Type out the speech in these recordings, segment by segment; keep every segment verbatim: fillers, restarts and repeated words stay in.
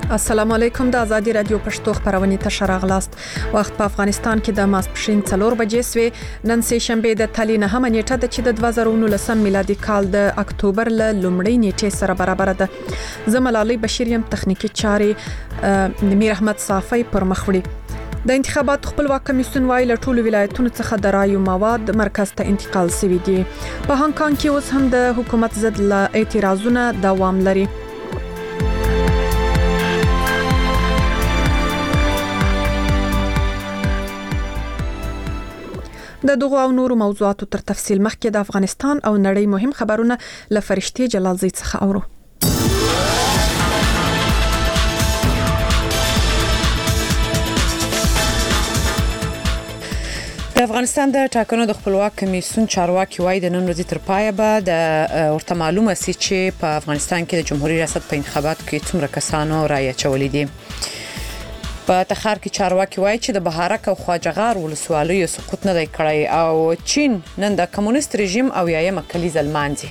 السلام علیکم. د آزادي رادیو پښتو خبرونه ته شراغلاست. وخت په افغانستان کې د ماسپښین څلور بجې سوې. نن سه شنبه د تالي نه هم نیټه د چې د دوه زره نولس میلادي کال د اکتوبر ل لومړۍ نیټه سره برابر ده. زملالي بشیریم تخنیکی چاري میر احمد صافی پر مخوړي. د انتخابات خپلواک کمیسیون وايي له ټولو ولایتونو څخه د رایو مواد مرکز ته انتقال شوي دي. په هانګ کانګ کې اوس هم د حکومت ضد له اعتراضونه دوام لري. د دغو او نورو موضوعاتو تر تفصیل مخکې د افغانستان او نړۍ مهم خبرونه له فرشتي جلالزی څخه اورو. د افغانستان د ټاکنو د خپلواک کمیسیون چارواکي وایي د نن ورځې تر پایه به د ورته معلومه سي چې په افغانستان کې د جمهوریت ریاست په انتخاباتو کې څومره کسانو رایه چولې دي. په تخار کې چارواکي وایي چې د بهارک او خواجهغار ولسوالیو سقوط نه دی کړی او چین نن د کمونیست رژیم او یایم کلیزه لمانځي.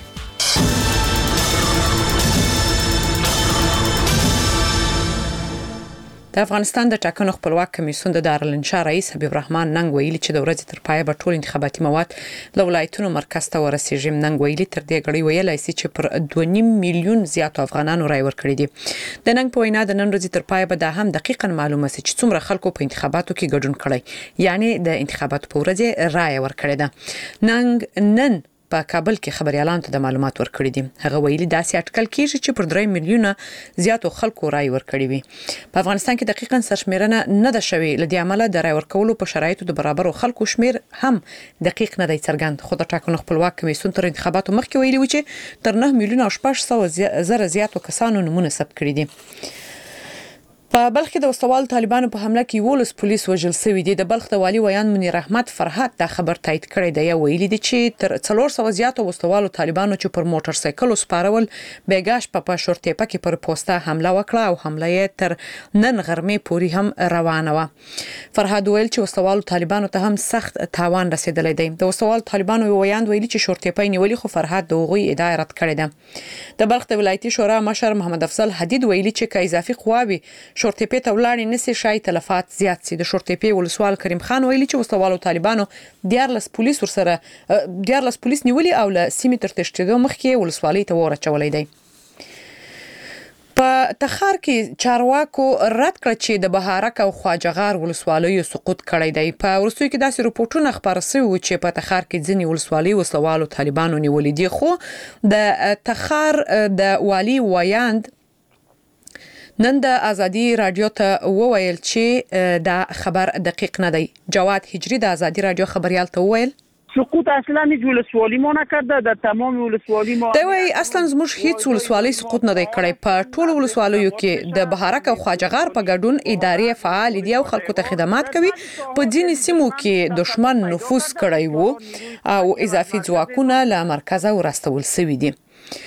د افغانستان د ټاکنو خپلواک کمیسیون د دارالانشا رئیس حبیب الرحمن ننګ ویلي چې د ورځې تر پایه به ټول انتخاباتي مواد له ولایتونو مرکز ته ورسیږي. ننګ ویلي تر دې غړي ویلای شي چې پر دوه نیم میلیون زیات افغانانو رای ورکړي دي. د ننګ په وینا د نن ورځې تر پایه به دا هم دقیقاً معلومه شي چې څومره خلکو په انتخاباتو کې ګډون کړی، یعنی د انتخاباتو په ورځ رای ورکړي ده. ننګ نن په کابل کې خبريالانو ته د معلومات ورکړي دي. هغه ویلي داسې اټکل کیږي چې پر درې میلیونه زیاتو خلکو رای ورکړي وي. په افغانستان کې دقیقاً سرشمیرنه نه ده شوې، لدې عمله د رای ورکولو په شرایطو د برابر خلکو شمیر هم دقیق نه دی څرګند. خو د ټاکنو خپلواک کمیسیون تر انتخاباتو مخکې ویلي و چې تر نه میلیونه او شپږ سوه زره زیاتو کسانو نمونه ثبت کړي دي. په بلخ کې د وسوال طالبانو په حمله کې ولس پولیس وژل شوی دي. د بلخ د والی ویان منیر احمد فرحات دا خبر تایید کړی دی. ویلي دي چې تر څلور سوه زیاتو وسوال طالبانو چې پر موټر سایکل سپارول بیګاش په پښورتېپه کې پر پوسټه حمله وکړه او حمله یې تر نن غرمې پورې هم روانه و. فرحات ویل چې وسوال طالبانو ته هم سخت تاوان رسیدلی دی. د وسوال طالبانو ویان ویلي چې شورتېپه نیولې، خو فرحات د غوي ادعا رد کړې ده. د بلخ د ولایتي شورا مشر محمد افضل حدید ویلي چې که اضافي قواوي شورتېپې ته ولاړې نسی شای تلفات زیات سي. د شورتېپې ولسوال کریم خان ویلي چې وسوالو طالبانو دیارلس پولیس ورسره دیارلس پولیس نیولې او له سیمې تر تشدید مخکې ولسوالۍ ته ورچولې دي. په تخار کې چارواکو رد کړ چې د بهارک او خواجهغار ولسوالیو سقوط کړی دی. په ورسوي کې داسې رپورټونه خبر شوي و چې په تخار کې ځینې ولسوالۍ وسوالو طالبانو نیولې دي، خو د تخار د والی ویاند نن د آزادی رادیو ته وویل چې دا خبر دقیق نه دی. جواد هجری د آزادی رادیو خبريال ته وویل سقوط اصلا هیچ ولسوالی ما نکرده، در تمام ولسوالی ما دی وی اصلا زموږ هیڅ ولسوالی سقوط نه دی کړی. په ټولو ولسوالیو کې د بهارک او خواجهغار په ګډون ادارې فعال دي او خلکو ته خدمات کوي. په ځینې سیمو کې دشمن نفوذ کړی وو او اضافي ځواکونه له مرکزه ورستول شوي دي.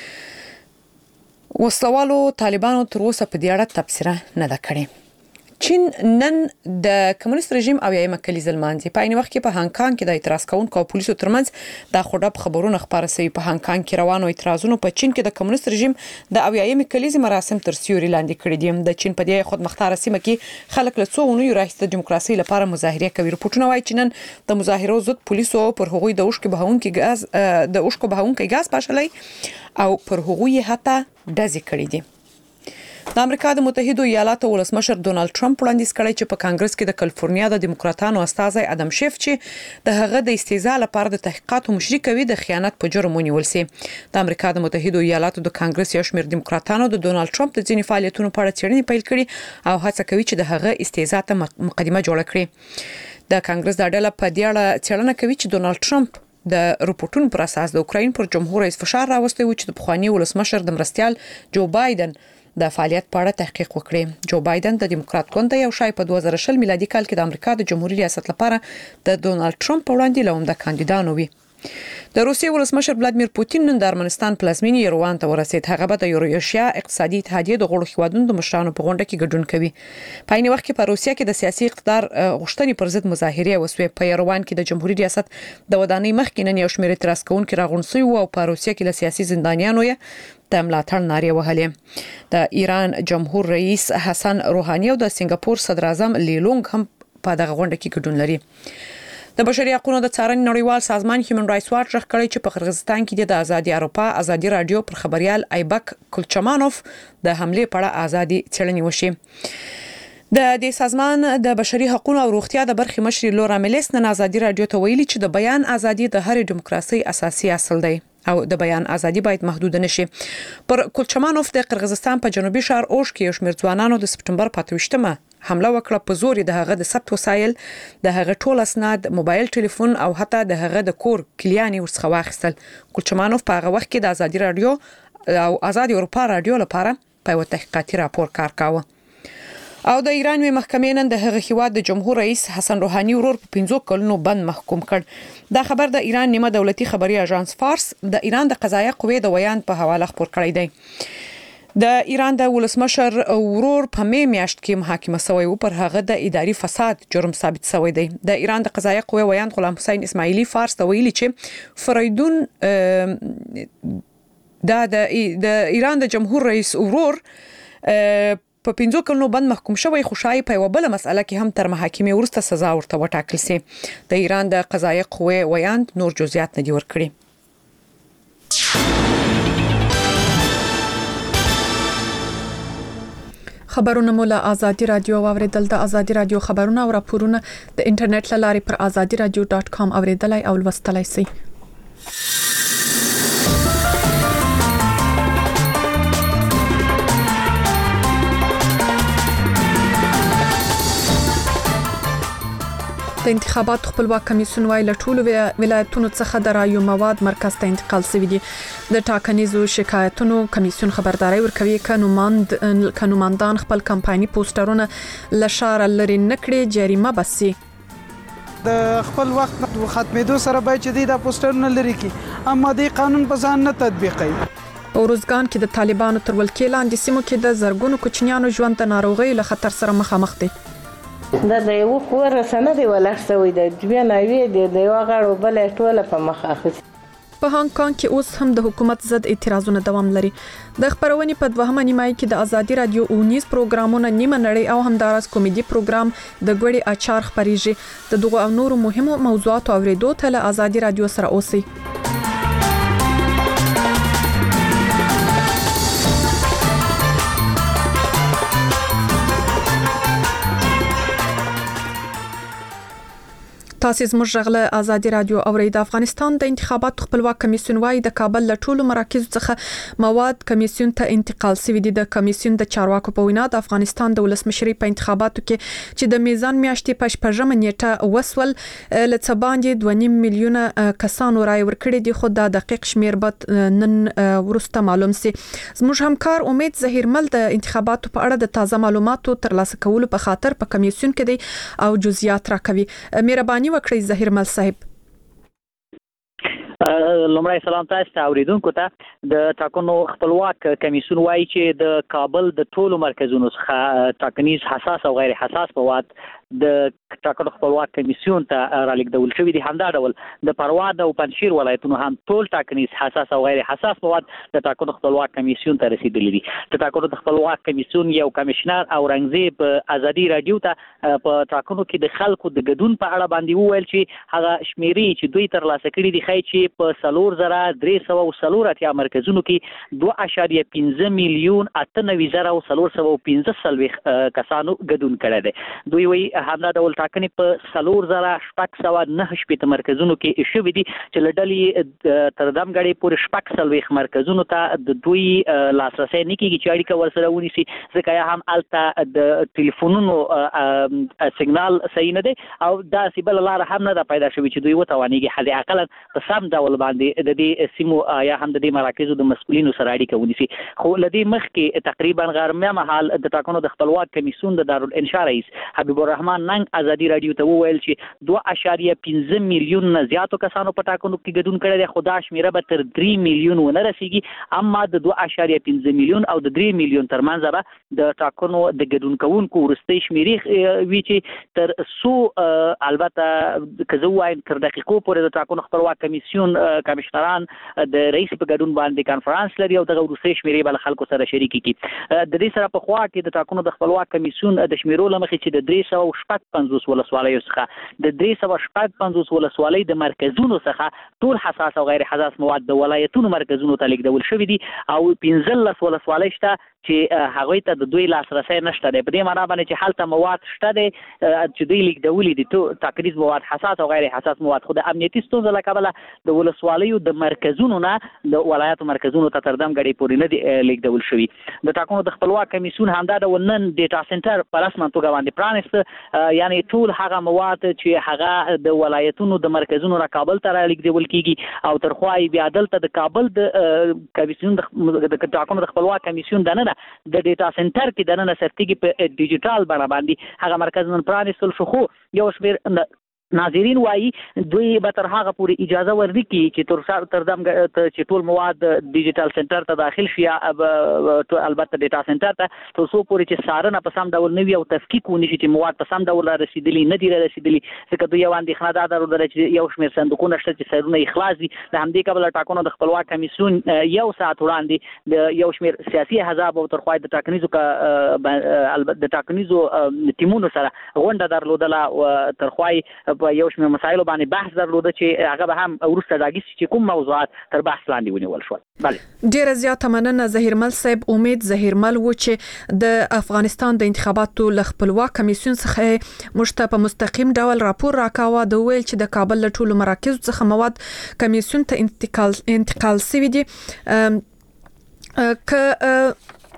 وسوالو طالبانو تر اوسه په دې اړه تبصره نه ده کړې. چین نن د کمونیست رژیم او یایم کلیزه لمانځي. په عین وخت کې په هانګ کانګ کې د اعتراض کوونکو او پولیسو ترمنځ د خوډب خبرونه خبره شوي. په هانګ کانګ کې روانو اعتراضونو په چین کې د کمونیست رژیم د او یایم کلیزه مراسم تر سیوري لاندې کړي دي. د چین په دې خودمختار سیمه کې خلک له څو اونیو راهیسې د دیموکراسي لپاره مظاهره کوي. رپورټونه وايي چې نن د مظاهرو ضد پولیسو پر هغوی د اوښکو بهونکي غاز د اوښکو بهونکي غاز پاشلای او پر هغوی هتا دزې کړي دي. د امریکا د متحده ایالاتو ولسمشر ډونالد ټرمپ وړاندیز کړی چې په کانګرس کې د کالیفورنیا د دیموکراتانو استازی ادم شیف چې د هغه د استیزا لپاره د تحقیقاتو مشري کوي د خیانت په جرم ونیول شي. د امریکا د متحده ایالاتو د کانګرس یو شمېر دیموکراتانو د ډونالد ټرمپ د ځینې فعالیتونو په اړه څېړنې پیل کړي او هڅه کوي چې د هغه استیزا ته مقدمه جوړه کړي. د کانګرس د ډله په دې اړه څېړنه کوي چې ډونالد ټرمپ د رپورټونو پر اساس د اوکراین پر جمهور رئیس فشار راوستي و چې د پخوانی ولسمشر د مرستيال جو بایدن د فعالیت په اړه تحقیق وکړي. جو بایدن د دیموکرات ګوند یو شای په دوه زره شل میلادي کال کې د امریکا د جمهوریت ریاست لپاره د ډونالد ټرمپ په وړاندې لومړی کاندیدانو وي. د روسیې ولسمشر ولادیمیر پوتین نن د ارمنستان پلازمینې یروان ته ورسید. هغه به د یورویشیا اقتصادي اتحادیې د غړو هیوادونو د مشرانو په غونډه کې ګډون کوي. په عین وخت کې په روسیه کې د سیاسي اقتدار غوښتنې پر ضد مظاهرې وسوې. په یروان کې د جمهوریت ریاست د ودانۍ مخکې نن یو شمېر اعتراض کوونکي راغونډ شوي او په روسیه کې له سیاسي زندانیانو یې د ملاتړ نارې وهلې. د ایران جمهور رئیس حسن روحاني او د سنگاپور صدر اعظم لی لونګ هم په دغه غونډه کې ګډون لري. د بشري حقوقو د څارنې نړیوال سازمان هیومن رائټس واچ راغ کړی چې په قرغیزستان کې د ازادي اروپا ازادي رادیو پر خبريال ایبک کلچمانوف د حمله په اړه ازادي څېړنې وشي. د دې سازمان د بشري حقوقو او روغتیا د برخې مشر لورا ملیس نن ازادي رادیو ته ویلي چې د بیان ازادي د هر دیموکراسي اساسي اصل دی او د بیان ازادي باید محدود نشي. پر کلچمانوف د قرغیزستان په جنوبي شهر اوش کې یو شمېر ځوانانو د سپټمبر په اتویشتمه حمله وکړه. په زور د هغه د ثبت وسایل، د هغه ټول اسناد، موبایل ټلیفون او حتی د هغه د کور کلیانې ورڅخه واخیستل. کلچمانوف په هغه وخت کې د ازادي رادیو او ازادي اروپا رادیو لپاره په یو تحقیقاتي راپور کار کاوه. او د ایران وی محکمې نن د هغه هیواد د جمهور رئیس حسن روحاني ورور په پنځو کلونو بند محکوم کړ. دا خبر د ایران نیمه دولتي خبري اژانس فارس د ایران د قضایه قوې د ویان په حواله خبر کړی دی. د ایران د ولسمشر ورور په مې میاشت کې محاکمه شوی او پر هغه د اداري فساد جرم ثابت شوی دی. د ایران د قضایه قوې ویان غلام حسین اسماعیلی فارس ته ویلي چې فریدون دا د ایران د جمهور رئیس ورور په پنځو کلونو بند محکوم شوی، خوشای په یو بل مسأله کې هم تر محاکمې ورسته سزا ورته وټاکل سي. د ایران د قضایه قوې ویان نور جزئیات نه دی ورکړي. خبرونه مو له ازادي رادیو اوریدل. د ازادي رادیو خبرونه او راپورونه د انټرنیټ له لارې پر ازادي رادیو ډاټ کام اوریدلای او لوستلای شئ. د انتخاباتو خپلواک کمیسیون وايي له ټولو ولایتونو څخه د رایو مواد مرکز ته انتقال شوی دي. د ټاکنیزو شکایتونو کمیسیون خبرداري ورکوي کانوماند کانوماندان خپل کمپایني پوسټرونه له شار لري نکړي جریمه بسي. د خپل وخت ختمېدو سره باید چې د پوسټرونه لري کی اما د قانون په ځان نه تطبیقي. په روزګان کې د طالبانو تر ولکې لاندې سیمو کې د زرګونو کوچنیانو ژوند د ناروغي له خطر سره مخامخ دي. دا د یو خور سند دی ولښتوي د بیا نوی دی د یو غړو بل ټوله په مخ اخیست. په هانګ کانګ کې اوس هم د حکومت ضد اعتراضونه دوام لري. د خبرونې په دوهمه نیمایي کې د ازادي رادیو اونیز پروګرامونه نیمه نړۍ او همدارس کمیډي پروګرام د ګوړې اچار خبريږي. د دغه او نورو مهمو موضوعاتو اوریدو ته له ازادي رادیو سره اوسئ. تاسو زموږ غله ازادي رادیو اورید. افغانستان د انتخاباتو خپلواک کمیسیون وايي د کابل له ټولو مراکزو څخه مواد کمیسیون ته انتقال شوی دي. د کمیسیون د چارواکو په وینا د افغانستان د ولسمشرۍ په انتخاباتو کې چې د میزان میاشتې په شپږمه نیټه وسول ل څه باندې دوه نیم میلیونه کسانو رای ورکړي دي، خو دا دقیق شمیر به نن ورسته معلوم سي. زموږ همکار امید ظهیرمل د انتخاباتو په اړه د تازه معلوماتو ترلاسه کولو په خاطر په کمیسیون کې دی او جزئیات راکوي. مهرباني وکړئ ظهیرمل صاحب. لومړی سلام تاسو ته اوریدونکو ته. د ټاکنو خپلواک کمیسیون وايي چې د کابل د ټولو مرکزونو څخه ټاکنیز حساس او غیر حساس مواد د ټاکنو خپلواک کمیسیون ته رالیږدول شوي دي. همدا ډول د پروان او پنځشیر ولایتونو هم ټول ټاکنیز حساس او غیر حساس مواد د ټاکنو خپلواک کمیسیون ته رسیدلي دي. د ټاکنو د خپلواک کمیسیون یو کمشنر او رنګزی په ازادي رادیو ته په ټاکنو کې د خلکو د ګډون په اړه باندې وویل چې هغه شمیرې چې دوی ترلاسه کړي دي ښایي چې په څلور زره درې سوه او څلور اتیا مرکزونو کې دوه اعشاریه پنځه میلیون اته نوي زره او څلور سوه او پنځه څلوېښت کسانو ګډون کړی دی. دوی وایي همدا ډول ټاکنې په څلور زره شپږ سوه نهه شپېته مرکزونو کې شوي دي چې له ډلې تر دمګړۍ پورې شپږ څلوېښت مرکزونو ته د دوی لاسرسی نه کېږي چې اړیکه ورسره ونیسي، ځکه یا هم هلته د ټلیفونونو سیګنال صحیح نه دی او داسې بله لاره هم نه ده پیدا شوې چې دوی وتوانېږي حد اقلا په سم ډول باندې د دې سیمو یا هم د دې مراکزو د مسؤلینو سره اړیکه ونیسي. خو له دې مخکې تقریبا غرمه مهال د ټاکنو د خپلواک کمیسیون د دارالانشا رئیس حبیب الرحمن عبدالرحمن ننګ ازادي رادیو ته وویل چې دوه اعشاریه پنځه میلیون نه زیاتو کسانو په ټاکنو کې ګډون کړی دی، خو دا شمیره به تر درې میلیون ونه رسیږي. اما د دوه اعشاریه پنځه میلیون او د درې میلیون ترمنځ به د ټاکنو د ګډون کوونکو وروستۍ شمیرې وي چې تر څو البته که زه ووایم تر دقیقو پورې د ټاکنو خپلواک کمیسیون کمشنران د رئیس په ګډون باندې کانفرنس لري او دغه وروستۍ شمیرې به له خلکو سره شریکې کړي. د دې سره په خوا کې د ټاکنو د خپلواک کمیسیون د شمیرو له مخې چې د درې سوه شپږ پنځوس ولسوالیو څخه د درې سوه شپږ پنځوس ولسوالۍ د مرکزونو څخه ټول حساس او غیر حساس مواد د ولایتونو مرکزونو ته لیږدول شوي دي او پنځلس ولسوالۍ شته چې هغوی ته د دوی لاسرسی نشته دی. په دې معنا باندې چې هلته مواد شته دی چې دوی لیږدولي دي ټاکنیز مواد، حساس او غیر حساس مواد، خو د امنیتي ستونزو له کبله د ولسوالیو د مرکزونو نه د ولایاتو مرکزونو ته تر دم ګړۍ پورې نه دي لیږدول شوي. د ټاکنو د خپلواک کمیسیون همدا ډول نن ډیټا سنټر په رسمه توګه باندې پرانیسته، یعنی ټول هغه مواد چې هغه د ولایتونو د مرکزونو را کابل ته رالیږدول کیږي او تر خوا یې بیا دلته د کابل د کمیسیون د ټاکنو د خپلواک کمیسیون دننه د ډیټا سنټر کې دننه ثبتېږي په ډیجیټال بڼه باندې. هغه مرکز نن پرانیستل شو، خو یو شمېر ناظرین وایي دوی به تر هغه پورې اجازه ورنه کړي چې تر دم چې ټول مواد ډیجیټل سنټر ته داخل شي، البته ډیټا سنټر ته تر څو پورې چې څارنه په سم ډول نه وي او تفکیک ونشي چې مواد په سم ډول رسیدلي نه دي رسیدلي. ځکه دوی یو اندېښنه دا درلوده چې یو شمېر صندوقونه شته چې سرونه یې خلاص دي. د همدې کبله ټاکنو د خپلواک کمیسیون یو ساعت وړاندې د یو شمېر سیاسي احزاب او تر خوا د ټاکنیزو د ټاکنیزو ټیمونو سره غونډه درلودله، تر خوا په یو شمېر مسایلو باندې بحث درلوده چې هغه به هم وروسته ډاګي چې کوم موضوعات تر بحث لاندې ونیول شول. بله ډیره زیاته مننه ظهیرمل صاحب. امید ظهیرمل و چې د افغانستان د انتخاباتو له خپلواک کمیسیون څخه مشته په مستقیم ډول راپور راکاوه د ویل چې د کابل له ټولو مراکزو څخه مواد کمیسیون ته انتقال انتقال شوی دي. که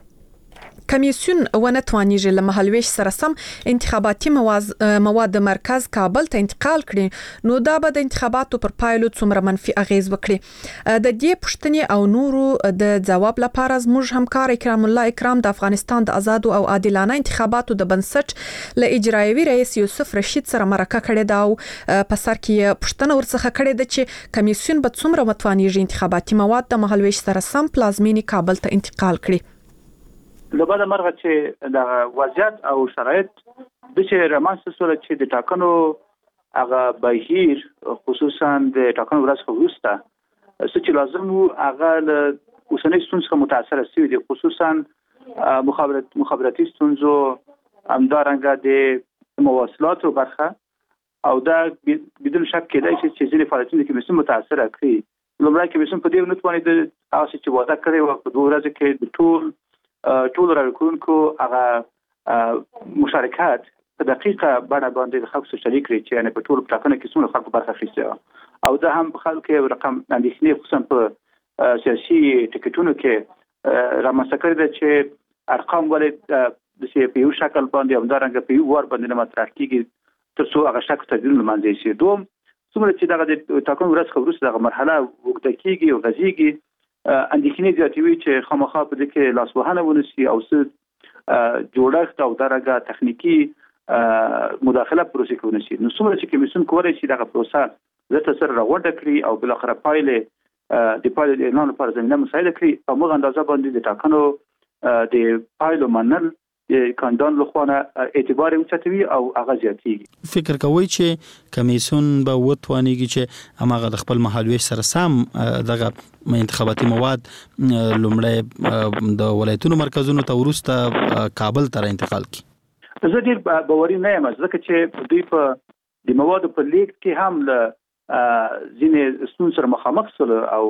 کمیسیون ونه توانیږي له مهالویش سره سم انتخاباتي مواد مرکز کابل ته انتقال کړي، نو دا به د انتخاباتو پر پایلو څومره منفي اغیز وکړي؟ د دې پوښتنې او نورو د ځواب لپاره زموږ همکار اکرام الله اکرام د افغانستان د آزادو او عادلانه انتخاباتو د بنسټ له اجرایوي رئیس یوسف رشید سره مرکه کړې ده او په سر کې پوښتنه ورڅخه کړې ده چې کمیسیون به څومره متوانیږي انتخاباتي مواد د مهالویش سره سم پلازمینی کابل ته انتقال کړي. لبدا مرغه چې د وضعیت او شرایط د چې رامنځته شول چې د ټاکنو هغه بهیر خصوصا د ټاکنو ورځ وروسته څه چې لازم وو هغه له اوسنۍ ستونزو څخه متاثر شوی دي، خصوصا مخابرات مخابراتي ستونزو، همدارنګه د مواصلاتو برخه او دا بدون شک کېدای شي چې ځینې فعالیتونه کې کمیسیون متاثر کړي. لومړی کمیسیون په دې نه توانید هغه چې وعده کړې و په دوه ورځې کې د ټول ټول راکونکو هغه مشارکت په دقیقه بڼه باندې د خلکو سره شریک کړي چې یعنی په ټول ټاکنو کې څومره خلکو برخه اخیسته او دا هم خلکو رقم اندېښنې خصوصا په سیاسي ټکټونو کې رامنځته کړی ده چې ارقام ولې د سی پی یو شکل باندې همدارنګه په یو ور باندې مطرح کیږي تر څو هغه شک تدوین لمانځي شي. دوم څومره چې دغه د ټاکنو ورځ خبرو دغه مرحله وګړه کیږي او غزيږي اندېښنې زیاتوي چې خامخا په دې کې لاسوهنه ونشي او څه جوړښت او درجه تخنیکی مداخله پروسې کوي نشي. نو څومره چې کمیسیون کولی شي دغه پروسه زړه سره راوړل کړي او بل اخر پایله د پایله اعلان لپاره زمينه مساعده کړي او موږ اندازه باندې د ټاکنو د پایلو منل کاندان لخوانه اعتبار اوچتوي او هغه زیاتیږي. فکر کوي چې کمیسیون به وتوانیږي چې هغه د خپل مهالویش سره سم دغه انتخاباتي مواد لومړی د ولایتونو مرکزونو ته ورسته کابل ته انتقال کړي؟ زه ډیر باوري نه یم ځکه چې دوی په د موادو په لیک کې هم له ځینې ستونزو سره مخامخ شول او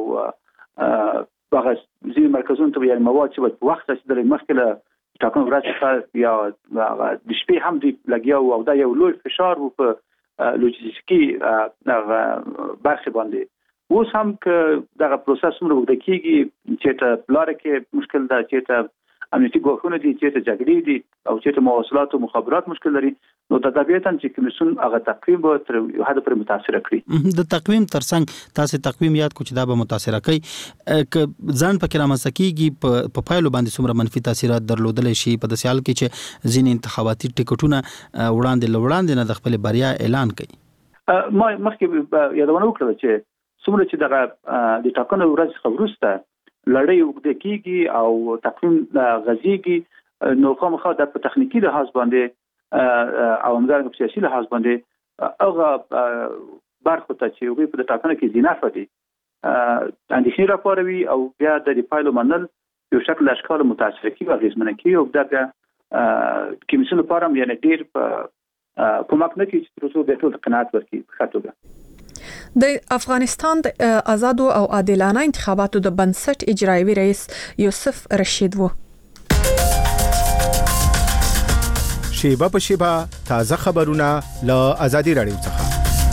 هغه ځینې مرکزونو ته یې مواد چې په وخت رسیدل مخکې له ټاکنو ورځ یا د شپې هم دی لګیا او دا یو لوی فشار و په لوجستیکي برخه باندې. اوس هم که دغه پروسس موږ وګورئ کیږي چې ته بلاره کې مشکل ده، چې ته امنیتي ګواښونه دي چې ته جګړې دي او چې ته مواصلات او مخابرات مشکل لري نو د طبيعتا چې کمیسیون هغه تقویم به تر یو حد پورې متاثر کړي. د تقویم ترڅنګ تاسو تقویم یاد کو چې دا به متاثر کوي ک ځان پکې رامسکیږي په پایلو باندې څومره منفي تاثیرات درلودل شي په داسې حال کې چې ځین انتخاباتي ټیکټونه وړاندې لوړاندې نه د خپل بریا اعلان کوي. ما مخکې یادونه وکړه چې څومره چې دغه د ټاکنو ورځ خبرسته لړۍ وګړي کیږي او تقویم غزيږي نو کومه د تخنیکی لحاظ باندې او همدارنګه په سیاسي لحاظ باندې هغه برخه ته چې وي په ټاکنو کې زینافه دي اندېښنې راپاروي او بیا د پایلو منل یو شکل اشکال متاثر کوي او غیزمنه کوي او دا کمیسیون لپاره یعنی ډیر کومک نه کوي چې تاسو به ټول قناعت ورکړي خاطر د افغانستان د آزاد او عادلانه انتخاباتو د بنسټ اجرایوي رئیس یوسف رشید وو. شیبه په شیبه تازه خبرونه له آزادي رادیو څخه.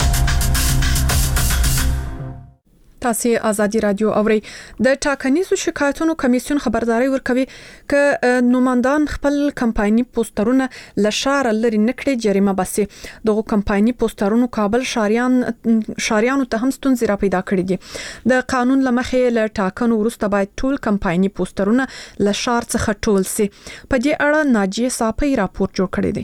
تاسو آزادي رادیو اوري. د ټاکنیزو شکایتونو کمیسیون خبرداري ورکوي ک نوماندان خپل کمپایني پوسټرونه لشار لري نکړي جریمه بسي. دغه کمپایني پوسټرونو کابل شاریان شاریانو ته هم ستونزې را پیدا کړې دي. د قانون لمخې له ټاکنو وروسته باید ټول کمپایني پوسټرونه لشار څخه ټول سي. په دې اړه ناجیه صافي راپور جوړ کړی دی.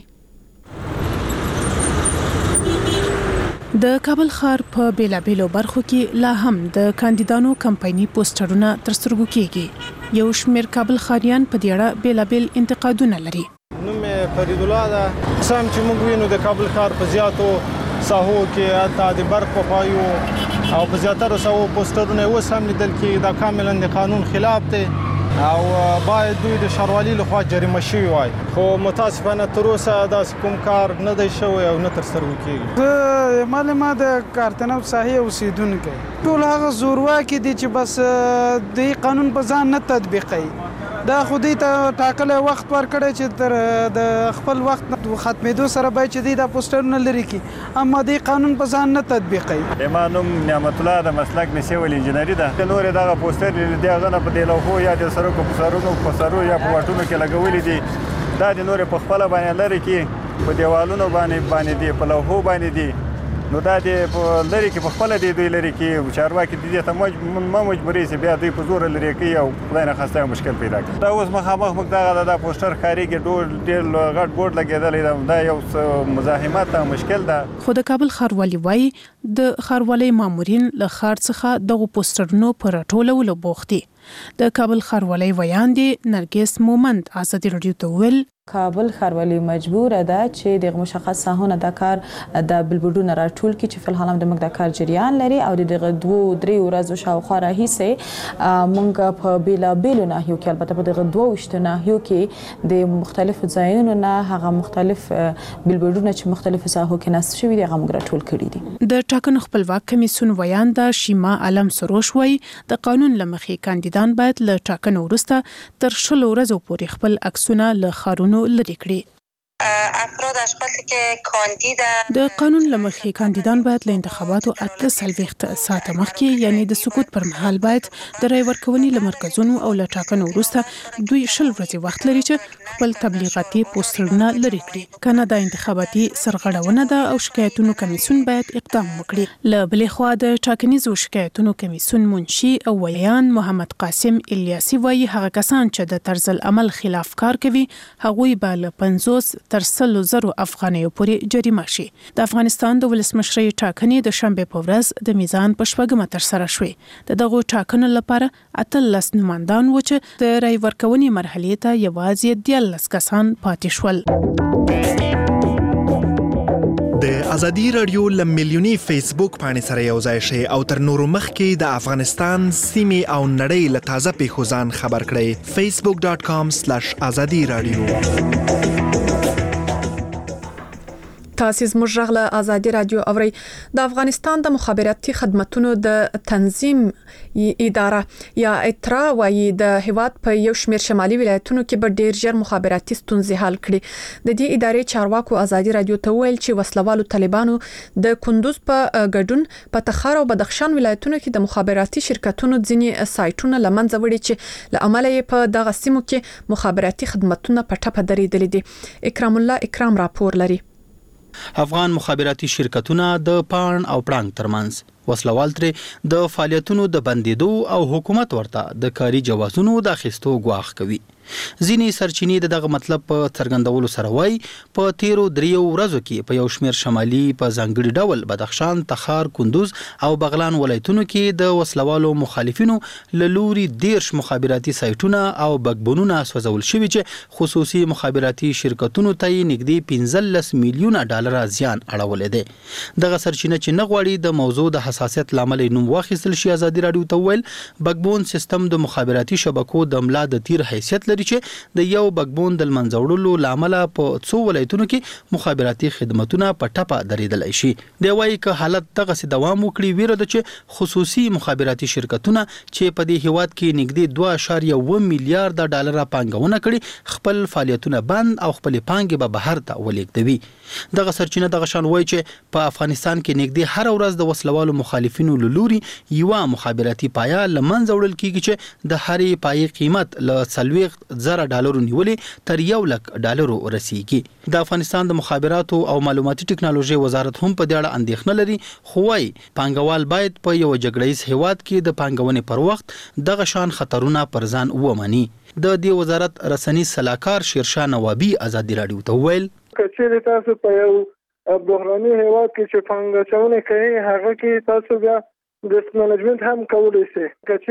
د کابل ښار په بیلابیلو برخو کې لا هم د کاندیدانو کمپایني پوسټرونه تر سترګو کېږي. یو شمېر کابل ښاریان په دې اړه بیلابیل انتقادونه لري. نوم فرید الله ده. سم چې موږ وینو د کابل ښار په زیاتو ساحو کې حتی د برق په پایو او په زیاتره ساحو پوسټرونه اوس هم لیدل کېږي. دا کاملا د قانون خلاف دی او باید دوی د ښاروالۍ لخوا جریمه شوي وای خو متاسفانه تر اوسه داسې کوم کار نه دی شوی او نه ترسره کېږي. معلومه د کارتنو ساحې اوسیدونکي ټول هغه زورواکي دي چې بس د قانون په ځان نه تطبیقوي. دا خو دې ته ټاکلی وخت ورکړی چې تر د خپل وخت ختمېدو سره باید چې دې دا پوسټرونه لرې کړي اما دې قانون په ځان نه تطبیقوي. ما نوم نعمت الله د مسلک مې سیول انجینري ده. نورې دغه پوسټر لیدلي هغه نه په دې لوحو یا د سړکو په سرونو په سرو یا په واټونو کې لګولي دي. دا د نورې په خپله باندې لرې کړي په دیوالونو باندې باندې دي په لوحو باندې دي نو دا د لري کې په خپل دی دوی لري کې چارواکي دي ته ما مجبورې سي بیا دوی په زور لري کې او خدای نه خسته مشکل پیدا کوي. دا اوس مخامخ موږ دا د پوسټر خاري کې ډول ډېر غټ بورډ لګیدل دا یو مزاحمت او مشکل ده. خو د کابل ښاروالي وايي د ښاروالۍ مامورین له ښار څخه دغه پوسټرونو پر ټولولو بوخت دي. د کابل ښاروالۍ ویان دي نرګس مومند آزادي رادیو ته ویل کابل ښاروالي مجبور ده چې د مشخص ساحونه د کار د بلبډونو راټول کی چې فلحال هم د مقدار کار جریان لري او دغه دوه درې ورځې شاوخوا راهیسه مونږ په بیلا بیلو ناحیو کې البته په دغه دوه وشت ناحیو کې د مختلفو ځایونو نه هغه مختلف بلبډونه چې مختلفو ساحو کې نصب شوي دي هغه مونږ راټول کړي دي. د ټاکنو خپلواک کمیسیون ویان د شیما علم سروش وای د قانون لمخې کاندیدان باید له ټاکنو وروسته تر شلو ورځو پورې خپل عکسونه له خارونو لري کړي. افراد اشخاصی که کاندیدن د قانون لمخې کاندیدان باید له انتخاباتو اته څلوېښت ساعته مخکې یعنی د سقوط پر مهال باید د رای ورکونې له مرکزونو او له ټاکنو وروسته دوی شل ورځې وخت لري چې خپل تبلیغاتي پوسټرونه لري کړي. کنه دا انتخاباتي سرغړونه ده او شکایتونو کمیسیون باید اقدام وکړي. له بلې خوا د ټاکنیزو شکایتونو کمیسیون منشي او ویان محمد قاسم الیاسي وایي هغه کسان چې د طرز العمل خلاف کار کوي هغوی به له پنځوس تر سلو زرو افغانیو پورې جریمه شي. د افغانستان د ولسمشرۍ ټاکنې د شنبې په ورځ د میزان په شپږمه ترسره شوې. د دغو ټاکنو لپاره اتلس نوماندان و چې د رای ورکونې مرحلې ته یوازې دیارلس کسان پاتې شول. د ازادي رادیو له میلیوني فیسبوک باندې سره یو ځای شئ او تر نورو مخکې د افغانستان سیمې او نړۍ له تازه پیښو ځان خبر کړئ. facebook dot com slash azadi radio. تاسیس مجرغ له ازادي رادیو اوري د افغانستان د مخابراتي خدماتو د تنظیم اداره یا اترا وایي د هیواد په یو شمېر شمالي ولایتونو کې به ډیر ژر مخابراتي ستونزې حل کړي. د دې ادارې چارواکو ازادي رادیو ته ویل چې وسلوالو طالبانو د کندوز په ګډون په تخار او بدخشان ولایتونو کې د مخابراتي شرکتونو ځینې سایټونه لمنځه وړي چې له امله یې په دغه سیمو کې مخابراتي خدماتونه په ټپه درېدلې دي. اکرام الله اکرام راپور لري. افغان مخابراتي شرکتونه د پان او پړنګ ترمنځ وسلوال تر د فعالیتونو د بندیدو او حکومت ورته د کاري جوازونو د اخیستو غواخ کوي. ځینې سرچینې د دغه مطلب په څرګندولو سره وایي په تیرو دریو ورځو کې په یو شمېر شمالي په ځانګړي ډول بدخشان، تخار، کندوز او بغلان ولایتونو کې د وسلوالو مخالفینو له لوري دیرش مخابراتي سایټونه او بګبونونه سوځول شوي چې خصوصي مخابراتي شرکتونو ته یې نږدې پنځلس میلیونه ډالر زیان اړولې دی. دغه سرچینه چې نه غواړي د موضوع د حساسیت لامل نوم واخیستل شي، ازادي رادیو ته ویل بګبون سیستم د مخابراتي شبکو د ملا د تیر حیثیت لري چې د یو بګبون د منځوړلو لامل په څو ولایتونو کې مخابراتي خدماتونه په ټپه درېدلای شي. دی وايي که حالت دغه سي دوام وکړي ویره ده چې خصوصي مخابراتي شرکتونه چې په دې هیواد کې نږدې دوه اعشاریه اووه میلیارډ ډالر پانګونه کړي خپل فعالیتونه بند او خپل پانګې به بهر ته ولېږدوي. دغه سرچینه دغه شان وایي چې په افغانستان کې نږدې هر ورځ د وسلوالو مخالفینو لوري یو مخابراتي پایا لمنځه وړل کیږي چې د هرې پایې قیمت ل څلوېښت زره ډالرو نیولې تر یو لک ډالرو رسیږي. د افغانستان د مخابراتو او معلوماتي ټکنالوژي وزارت هم په دې اړه اندېښنه لري، خو وايي پانګوال باید په یو جګړیز هیواد کې د پانګونې پر وخت دغه شان خطرونه پر ځان ومني. د دې وزارت رسنی صلاحکار شیرشاه نوابی ازادي رادیو ته ویل کچېرې تاسو په یو بحراني هیواد کې چې پانګونه کوي هغه کې تاسو بیا ریسک منیجمنت هم کولای شي.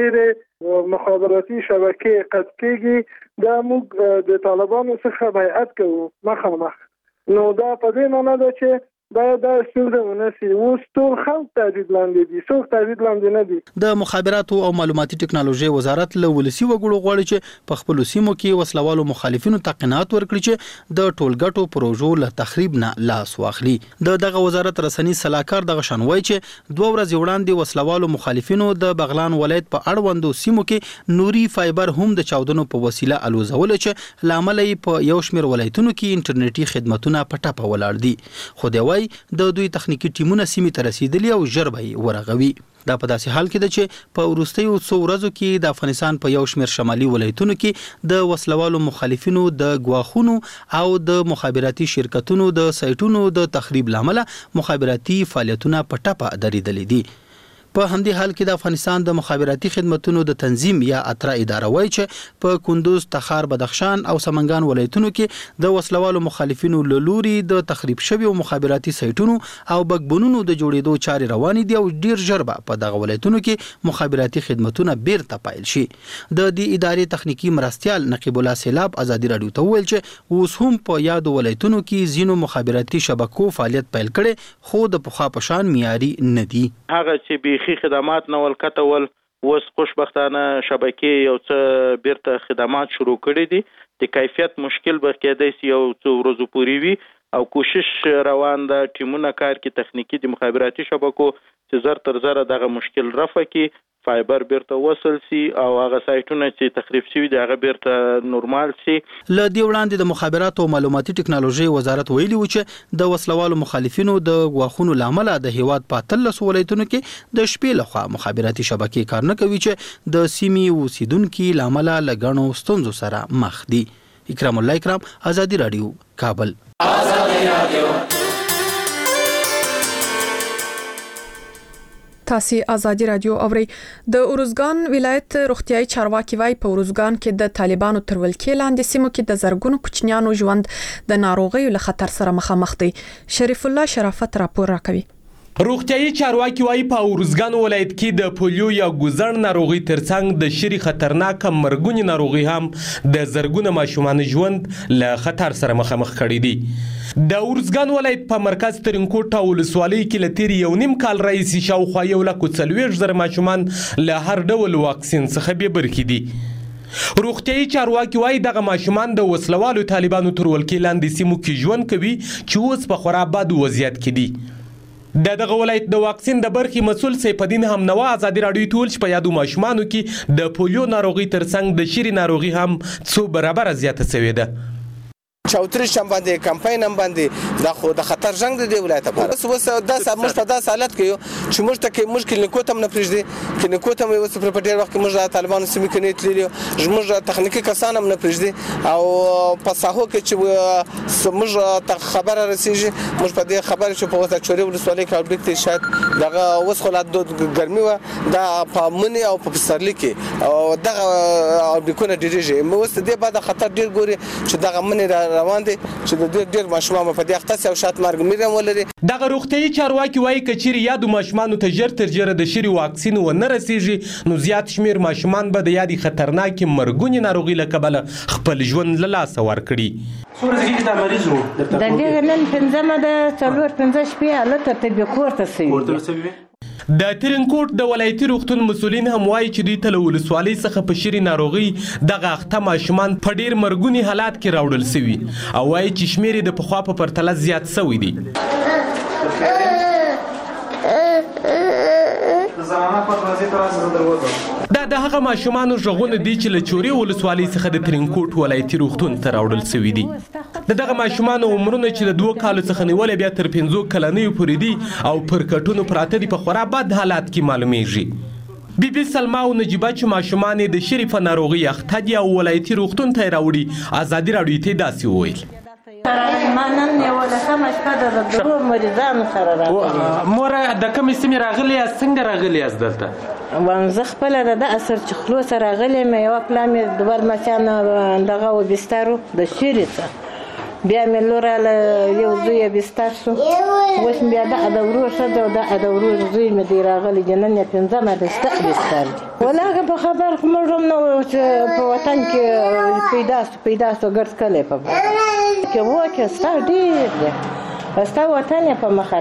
کچېرې مخابراتي شبکې قطع کېږي دا موږ د طالبانو څخه بیعت کوو مخامخ. نو دا په دې معنی ده چې باید دا ستونزه ونسي. اوس ټول خلک تهدید لاندې دي، څوک تهدید لاندې نه دي. د مخابراتو او معلوماتي ټکنالوژي وزارت له ولسی وګړو غواړي چې په خپل سیمو کې وسلوالو مخالفینو ته قناعت ورکړي چې د ټولګټو پروژو له تخریب نه لاس واخلي. د دغه وزارت رسنی صلاحکار دغه شان وایي چې دوه ورځې وړاندې وسلوالو مخالفینو د بغلان ولایت په اړوندو سیمو کې نوري فایبر هم د چاودنو په وسیله الوزول چې لامل یې په یو شمېر ولایتونو کې انټرنیټي خدماتونه په ټپه ولاړ دي. خو دی وايي د دوی تخنیکی ټیمونه سیمې ته رسیدلی او ژر به یې ورغوي. دا په داسې حال کې ده چې په وروستیو څو ورځو کې د افغانستان په یو شمېر شمالي ولایتونو کې د وسلوالو مخالفینو د ګواښونو او د مخابراتي شرکتونو د سایټونو د تخریب لامل مخابراتي فعالیتونه په ټپه درېدلې دي. په همدې حال کې د افغانستان د مخابراتي خدماتو د تنظیم یا اترا اداره وایي چې په کندوز، تخار، بدخشان او سمنګان ولایتونو کې د وسلوالو مخالفینو له لوري د تخریب شویو مخابراتي سایټونو او بګبونونو د جوړېدو چارې روانې دي او ډیر ژر به په دغه ولایتونو کې مخابراتي خدماتونه بیرته پایل شي. د دې ادارې تخنیکی مرستیال نقیب الله سیلاب ازادي رادیو ته ویل چې اوس هم په یادو ولایتونو کې ځینو مخابراتي شبکو فعالیت پیل کړي خو د پخوا په شان معیاري نه دي. هغه چې خي خدمات نه ول کتول وس خوشبختانه شبکې یو څه بیرته خدمات شروع کړي دي. د کیفیت مشکل به کېدای شي یو څو ورځې پورې وي او کوشش روان ده ټیمونه کار کې تخنیکی د مخابراتي شبکو چې زر تر زر دغه مشکل رفع کړي، فایبر بیرته وصل سي او هغه سایټونه چې تخریب شوي دي هغه بیرته نورمال سي. له دې وړاندې د مخابراتو او معلوماتي ټکنالوژي وزارت ویلي و چې د وسلوالو مخالفینو د غواخونو لامل د هیواد په اتلس ولایتونو کې د شپې لخوا مخابراتي شبکې کار نه کوي چې د سیمې اوسیدونکو لامل لګڼو ستونزو سره مخ دي. اکرام الله اکرام، ازادي رادیو، کابل. ازادي رادیو تاسو ازادي رادیو اوري. د اورزګان ولایت روغتيایي چارواکي وايي په اورزګان کې د طالبانو تر ولکې لاندې سیمو کې د زرګونو کوچنیانو ژوند د ناروغۍ له خطر سره مخامخ دي. شریف الله شرافت راپور راکوي. روغتيایي چارواکي وايي په اورزګان ولایت کې د پولیو یا ګوزړ ناروغي ترڅنګ د شری خطرناک مرګونی ناروغي هم د زرګونو ماشومان ژوند له خطر سره مخامخ کړي دي. د اورزګان ولایت په مرکز ترنکوټ ولسوالۍ کې لتیر یو نیم کال رئیس شاوخوا یو لک څلوېښت زره ماشومان له هر ډول واکسین څخه به برخې دي. روغتيایي چارواکي وایي دغه ماشومان د وسلوالو طالبانو تر ولکې لاندې سیمو کې ژوند کوي چې اوس په خورا بد وضعیت کې دي. د دغه ولایت د واکسین د برخې مسؤل سیف الدین همنوا ازادي راډیو ته ویل چې په یادو ماشومانو کې د پولیو ناروغي ترڅنګ د شری ناروغي هم څو برابر زیاته شوې ده. چوتریش هم باندې کمپاین هم باندې د خو د خطر جنگ د ولایت لپاره اوس اوس د موږ په داس حالت کې یو چې موږ ته کې مشکل نه کوتم نه پرېږدي کې نه کوتم اوس په ډېر وخت کې موږ د طالبانو سیمې کې نه تللی موږ تخنیکی کسان هم نه پرېږدي او په ساحو کې چې موږ ته خبره رسیږي موږ په دې خبره چې په وسه چوري ولسوالۍ کې اوربیک ته شاید دغه اوس خو لا د ګرمي و دا په منی او په پسرلی کې او دغه اوربیکونه ډېرېږي مو اوس دې بعد خطر ډېر ګوري چې دغه منی روان دي چې د ډېر ډېر ماشومان په دې اخته او شات مرګ میرم ولري. دغه روغتيایي چارواکي وایي کچېرې یادو ماشومانو ته ژر تر ژره د شری واکسین و نه رسیږي نو زیات شمیر ماشومان به د یادې خطرناکې مرګونې ناروغي له کبله خپل ژوند له لاسه ورکړي. څومره ځکه دا مریض وو د دې نن پنځمه د څلور پنځه شپې حالت ته به کوړته سي ورته سوي د ترنکوټ د ولایتي روغتون مسؤلین هم وایي چې دوی ته له ولسوالۍ څخه په شری ناروغي دغه اخته ماشومان په ډېر مرګوني حالات کې راوړل سوي او وایي چې شمیر یې د پخوا په پرتله زیات سوی دی. دا د هغه ماشومانو غږونه دي چې له چوري ولسوالۍ څخه د ترنکوټ ولایتي روغتون ته راوړل سوي دي. د دغه ماشومانو عمرونه چې د دوه کالو څخه نیولې بیا تر پنځو کلنیو پورې دي او پر کټونو پراته دي په خورا بد حالات کې معلومیږي. بی بی سلما او نجیبه چې ماشومان د شریف ناروغي اخته دي او ولایتي روغتون ته راوړي ازادي راډیو ته داسې وویل. مانن یو له سم شپه د دوه مریضانو سره راغلی مور د کومې سیمې راغلی یا څنګه راغلی از دلته وانزه خپل د اثر چې خلوص راغلی مې یو پلان مې دوبر مچان دغه و بسترو د شریته بیا مې لوراله یو زوی بستر شو اوس بیا د ادورو شته د ادورو زوی مې دی راغلی جنن یې پنځمه د ست بستر ولاګه په خبر کوم نو چې په وطن کې پیدا پیدا سو ګرځ کله په کې وکه ستا ډیر دی ستا وطن په مخ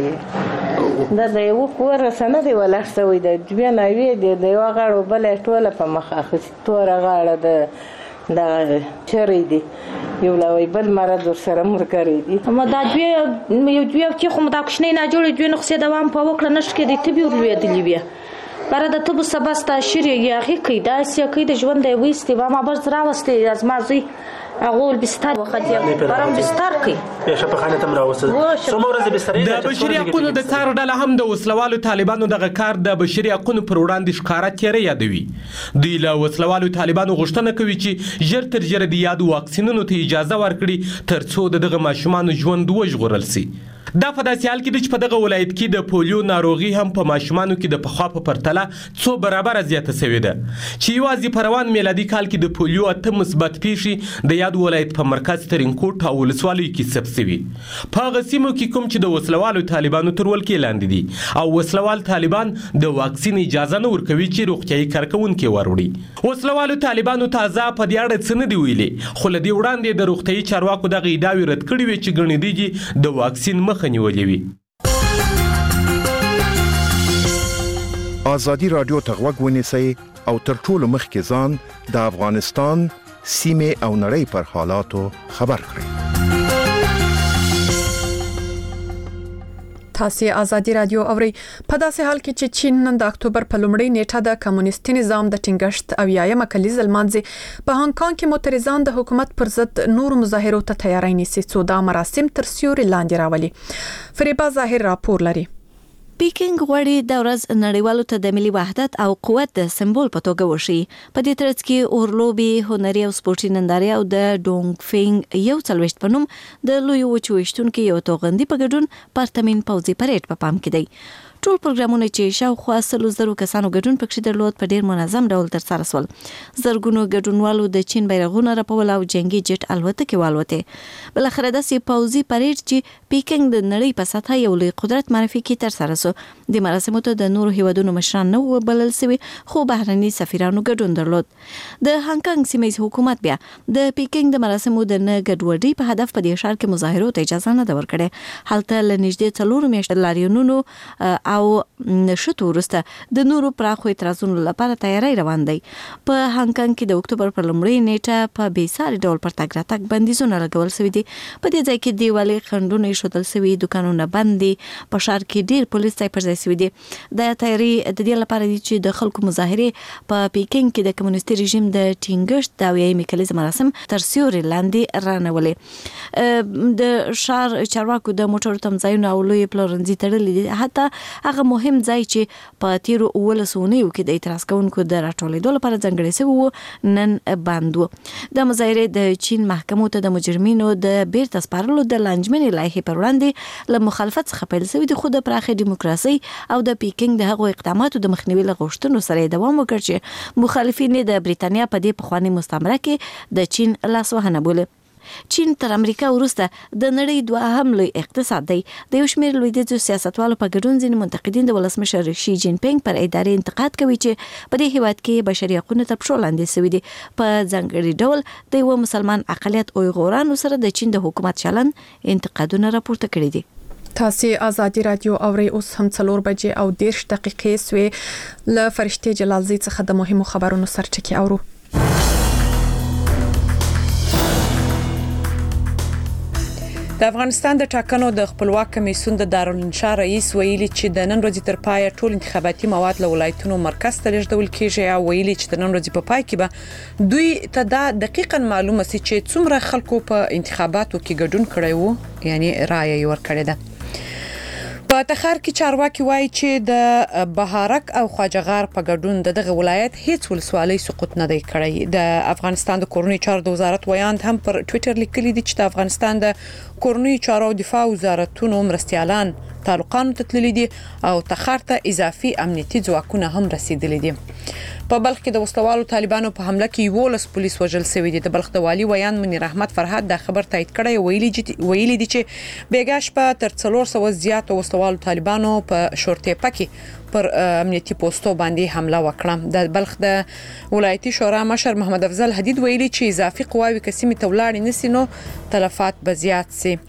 راخستی دا د یو کور سند دی ولر سوی د بیا نوی دی د یو غاړو بل ټوله په مخ اخستی تور غاړه د دا چری دی یو لوی بل مرض سره مر کوي دي ما دا دوی یو دوی چې خو دا کوښنه نه جوړې دوی نو څه دوام په وکړه نش کې دي تبي ورلوي بیا بره د تبو سبستا شری یا هی کې دا سې کې د ژوند دی وېستي ما بر زرا واستي از ما زی اغول بستر وخت یې برام بستر کې یا شپه خانه تم راوسته څومره بستر د بشري حقوقو د څار ډله هم د وسلوالو طالبانو دغه کار د بشري حقوقو پر وړاندې ښکارا تیری یادوي. دوی له وسلوالو طالبانو غوښتنه کوي چې ژر تر ژره د یادو واکسینونو ته اجازه ورکړي ترڅو دغه ماشومان ژوند وژغورل شي. دا په داسې حال کې د چې په دغه ولایت کې د پولیو ناروغي هم په ماشومانو کې د پخوا په پرتله څو برابره زیاته شوې ده چې یوازې په روان میلادي کال کې د پولیو اته مثبت پیښې د یاد ولایت په مرکز ترنکوټ او ولسوالیو کې ثبت شوي. په هغه سیمو کې کوم چې د وسلوالو طالبانو تر ولکې لاندې دي او وسلوال طالبان د واکسین اجازه نه ورکوي چې روغتیایي کارکوونکي وروړي. وسلوالو طالبانو تازه په دې اړه څه نه دي ویلي خو له دې وړاندې د روغتیایي چارواکو دغه ادعاوې رد کړې وې چې ګڼې دي د واکسین مخه نیولې وي. ازادي راډیو ته غوږ ونیسئ او تر ټولو مخکې ځان د افغانستان سیمې او نړۍ پر حالاتو خبر کړئ. تاسو ازادي رادیو اوري په داسې حال کې چې چین نن د اکتوبر په لومړۍ نیټه د کمونیستي نظام د ټینګښت او یایم کلیز لمانځي په هانګ کانګ کې معترضان د حکومت پر ضد نور مظاهرو ته تیاری نیسي څو دا مراسم تر سیوري لاندې راولي. فریبا ظاهر راپور لري. پیکنګ غواړي د ورځ نړیوالو ته د ملي وحدت او قوت د سمبول په توګه وشي. په دې ترڅ کې اورلوبي هنري او سپورتي نندارې او د ډونګ فینګ یو څلويشت په نوم د لوی وچويشتونکو یو توغندي په ګډون پارتمن پوزي پریډ په پام کې دی. ټول پروګرامونه چې شاوخوا سلو زرو کسانو ګډون پکې درلود په ډیر منظم ډول ترسره شول. زرګونو ګډونوالو د چین بیرغونه رپول او جنگي جټ الوتکې والوته. بل اخر داسې پوزي پریډ چې پیکنګ د نړۍ په سطح یو لوی قدرت معرفي کې ترسره شو. د مراسمو ته د نورو هیوادونو مشران نه وبلل شوي خو بهرني سفیرانو ګډون درلود. د هانګ کانګ سیمه حکومت بیا د پیکنګ د مراسمو د نه ګډوډۍ په هدف په دې ښار کې مظاهرو ته اجازه نه ورکړه. حالت له نږدې څلور میاشتې لاریونونو او نشټو وروسته د نورو پراخو اعتراضونو لپاره تیاری روان دی. په هانګ کانګ کې د اکتوبر پر لومړۍ نیټه په بېساري ډول پر تګ راتګ بندیزونه لګول شوي دي. په دې ځای کې دیوالې خنډونه ایښودل شوي، دوکانونه بند دي، په ښار کې ډېر پولیس ځای پر ځای شوي دي. دا تیاری د دې لپاره دي چې د خلکو مظاهرې په پیکینګ کې د کمونیستي رژیم د ټینګښت د اویایمې کلیزې مراسم تر سیوري لاندې رانولې. د ښار چارواکو د موټرو تمځایونه او لوی پلورنځي تړلي دي. حتی هغه مهم ځای چې په تیرو اوولسو اونیو کې د اعتراض کوونکو د راټولېدو لپاره ځانګړی شوی و نن بند و. د مظاهرې د چین محکمو ته د مجرمینو د بیرته سپارلو د لانجمنې لایحې پر وړاندې له مخالفت څخه پیل شوي دي، خو د پراخې دیموکراسۍ او د پیکینګ د هغو اقداماتو د مخنیوي له غوښتنو سره یې دوام وکړ چې مخالفین د بریتانیا په دې پخواني مستعمره کې د چین لاسوهنه بولي. چین تر امریکا وروسته د نړۍ دوهم لوی اقتصاد دی. د یو شمېر لویدیځو سیاستوالو په ګډون ځینې منتقدین د ولسمشر شي جین پینګ پر ادارې انتقاد کوي چې په دې هیواد کې بشري حقوقونه تر پښو لاندې شوي دي. په ځانګړي ډول د یو مسلمان اقلیت اویغورانو سره د چین د حکومت چلن انتقادونه راپورته کړي دي. تاسو آزادی رادیو اوري اوس هم څلور بجې او دیرش دقیقې سوې ل فرشته جلالزی څخه د مهمو خبرونو سرچکي اورو. د افغانستان د ټاکنو د خپلواک کمیسیون د دارالانشا رئیس ویلي چې د نن ورځې تر پایه ټول انتخاباتي مواد له ولایتونو مرکز ته لیږدول کیږي، او ویلي چې د نن ورځې په پای کې به دوی ته دا دقیقاً معلومه سي چې څومره خلکو په انتخاباتو کې ګډون کړی وو، یعنی رایه یې ورکړې ده. په تخار کې چارواکي وایي چې د بهارک او خواجهغار په ګډون د دغه ولایت هیڅ ولسوالۍ سقوط نه دی کړی. د افغانستان د کورنۍ چارو د وزارت ویاند هم پر ټوئیټر لیکلي دي چې د افغانستان د کورنۍ چارو او دفاع وزارتونو مرستيالان تعلقان ته تللي دي او تخار ته اضافي امنیتي ځواکونه هم رسیدلي دي. په بلخ کې د وسلوالو طالبانو په حمله کې یولس پولیس وژل شوي دي. د بلخ د والی ویاند منیر احمد فرهاد دا خبر تایید کړی، ویلي ویلي دي چې بیګا شپه تر څلور سوه زیات وسلوالو طالبانو په شورتیپه کې پر امنیتي پوسټو باندې حمله وکړه. د بلخ د ولایتي شورا مشر محمد افضل حدید ویلي چې اضافي قواوی کسیمه تولاړ نسی نو تلفات به زیات سي.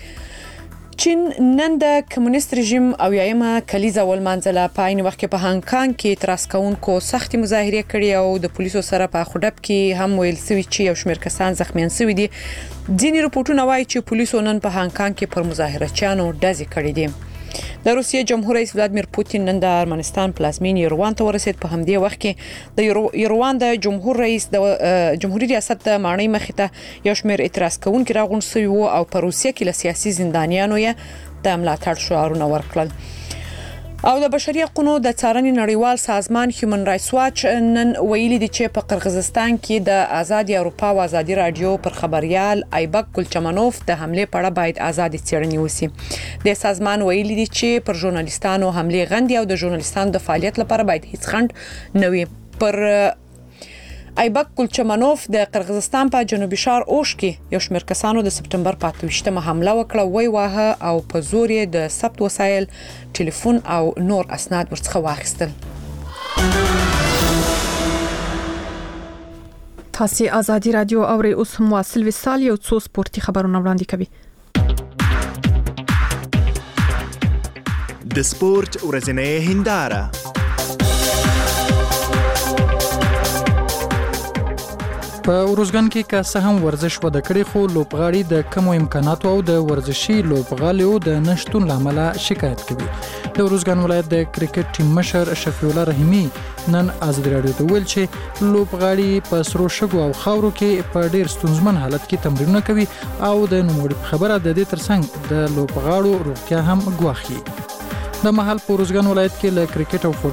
چین نن د کمونیست رژیم او یایمه کلیزه ولمنځله. په عین وخت کې په هانګ کانګ کې اعتراض کوونکو سختي مظاهره کړې او د پولیسو سره په خډب کې هم ویل شوی چې یو شمېر کسان زخمیان شوي دي. ځینې رپورټونه وایي چې پولیسو نن په هانګ کانګ کې پر مظاهرچیانو ډزې کړې دي. د روسیې جمهور رئیس ولادیمیر پوتین نن د ارمنستان پلازمینې یروان ته ورسید. په همدې وخت کې د یروان د جمهور رئیس د جمهوریت ریاست د ماڼۍ مخې ته یو شمېر اعتراض کوونکي راغونډ شوي وو او په روسیې کې له سیاسي زندانیانو یې د ملاتړ شعارونه ورکړل. او د بشري حقوقو د څارنې نړیوال سازمان هیومن رائټس واچ نن ویلي دي چې په قرغیزستان کې د آزادي اروپا او آزادي رادیو پر خبريال ایبک ګلچمنوف د حمله په اړه باید آزادي څېړنې وشي. د سازمان ویلي دي چې پر ژورنالیستانو حمله غندي او د ژورنالیستانو د فعالیت لپاره باید هیڅ خنډ نه وي. پر ایبک ګلچمنوف د قرغیزستان په جنوبي ښار اوش کې یو شمېر کسانو د سپټمبر په اته ویشتمه حمله وکړه، وای واه او په زور یې د ثبت وسایل، ټلیفون او نور اسناد ورڅخه واخیستل. تاسو آزادی رادیو اوري اوس هم واصل وسال یو څو سپورتي خبرونه وړاندې کوي. د سپورت ورځنۍ هنداره. په اروزګان کې که څه هم ورزش وده کړی، خو لوبغاړي د کمو امکاناتو او د ورزشي لوبغالیو د نشټون لامل شکایت کوي. د اروزګان ولایت د کرکټ ټیم مشر شفیع الله رحیمی نن آزادي رادیو ته ویل چې لوبغاړي په سرو شګو او خاورو کې په ډیر ستونزمن حالت کې تمرینونه کوي او د نوموړي خبره د دې ترڅنګ د لوبغاړو روغتیا هم ګواښي. د محل په اروزګان ولایت کې له کرکټ او